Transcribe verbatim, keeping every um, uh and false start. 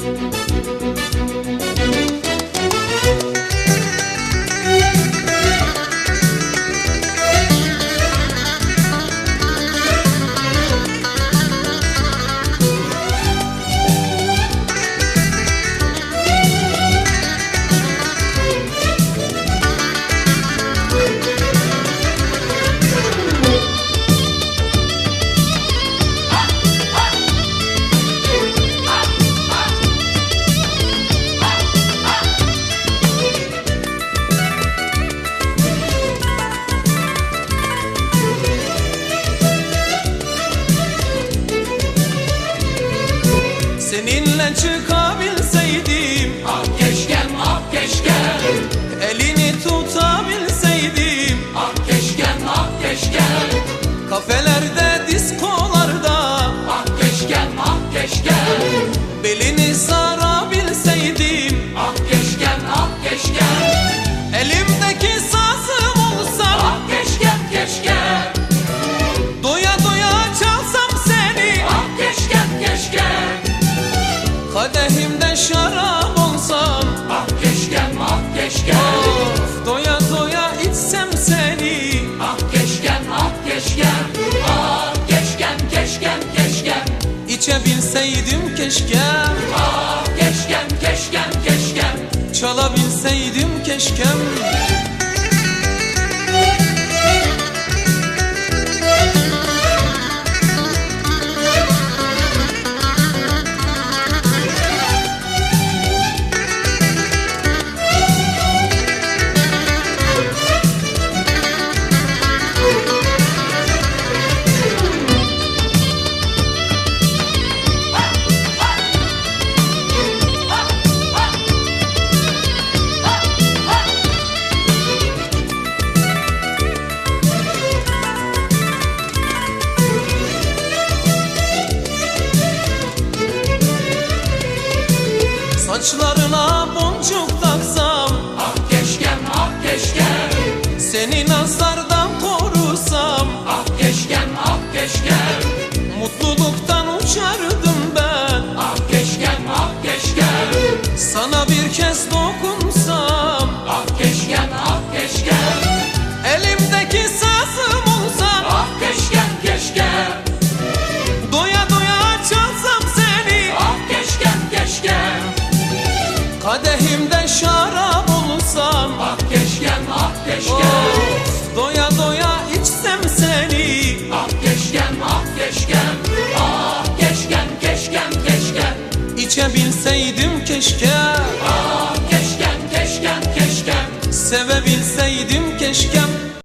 Seninle çıkabilseydim, ah keşkem, ah keşkem. elini tutabilseydim, Ah keşkem, ah keşkem. kafelerde, diskolarda, Ah keşkem, ah keşkem. belini sarabilseydim, Ah keşkem, ah keşkem. elimdeki sazım olsam, Ah keşkem, keşkem. doya doya çalsam seni, Ah keşkem, keşkem. kadehimde şarap olsam, Ah keşkem, ah keşkem. of, doya doya içsem seni. Ah keşkem, ah keşkem. Ah keşkem, keşkem, keşkem. İçebilseydim keşke, Ah keşkem, keşkem, keşkem. çalabilseydim keşkem. Saçlarına boncuk taksam, Ah keşkem, ah keşkem. seni nazardan korusam, Ah keşkem, ah keşkem. mutluluktan uçardım ben. Ah keşkem, ah keşkem. Sana bir kez dokunsam, Ah keşkem, ah keşkem. elimdeki sazım olsam, Ah keşkem, keşkem. doya doya çalsam seni, Ah keşkem, keşkem. kadehimde şarap olsam, Ah keşkem, ah keşkem. of, doya doya içsem seni. Ah keşkem, ah keşkem. Ah keşkem, keşkem, keşkem. İçebilseydim keşke, Ah keşkem, keşkem, keşkem. sevebilseydim keşkem.